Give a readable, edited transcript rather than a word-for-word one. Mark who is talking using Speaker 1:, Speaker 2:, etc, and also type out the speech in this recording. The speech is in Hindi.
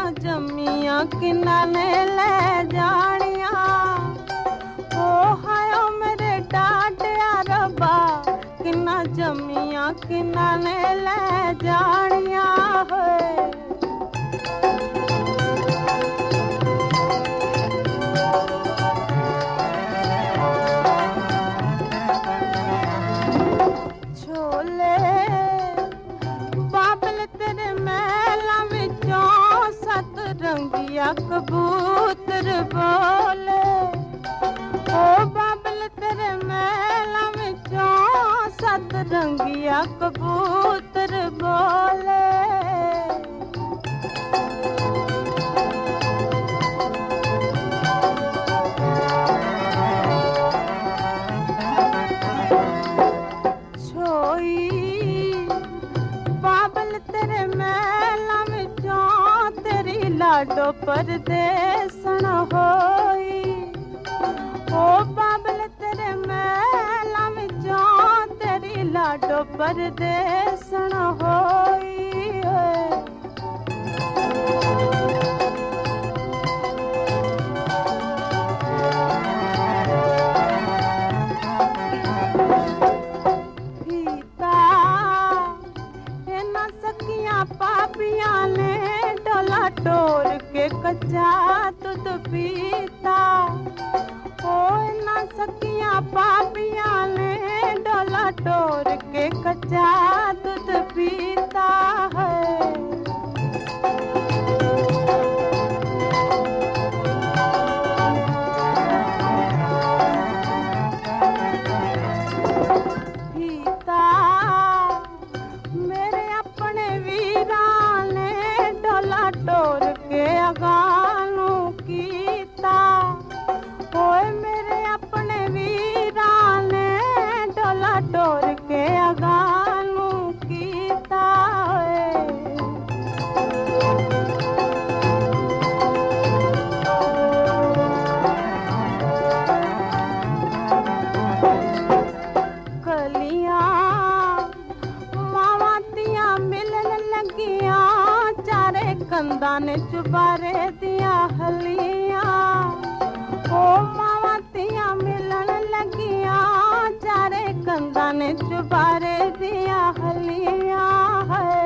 Speaker 1: जमियां किन्ना ने ले जानिया। ओ हायो मेरे डाटिया रब्बा किन्ना जमियां किन्ना ने ले जानिया होए। छोले बाबल तेरे महला विचों सत रंगिया कबूतर बोले। ओ बाबल तेरे महला विचों सत रंगिया कबूतर बोले। बाबल तेरे महला विचों तेरी लाडो परदेसन होई। ओ बाबल तेरे महला विचों तेरी लाडो परदेसन होई। पापियां ने डोला टोर के कच्चा दूध पीता। ओ ना सकियां पापियां ने डोला टोर के कच्चा दूध पीता है। टोर के अगानू कीता। ओए मेरे अपने वीरा ने डोला टोर के अगानू कीता। कलियां मावातियां मिलन लगियां चारे कंदा ने चुबारे दिया हलियां। ओ मावातियां मिलन लगियां चारे कंदा ने चुबारे दिया हलियां है।